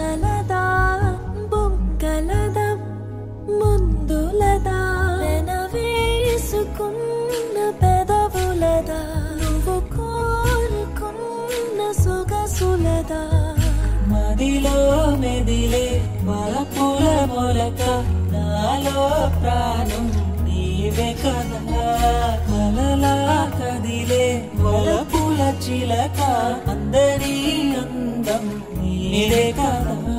ఆశలదా బుగ్గలదా ముందులదా వేసుకున్న పెదవులదా నువ్వు కోరుకున్న సొగసులదా మదిలో మెదిలే వలపుల మొలక నాలో ప్రాణం నీవే కదా కలలా కదిలే వలపుల చిలక అందరి అందం నీవే కదా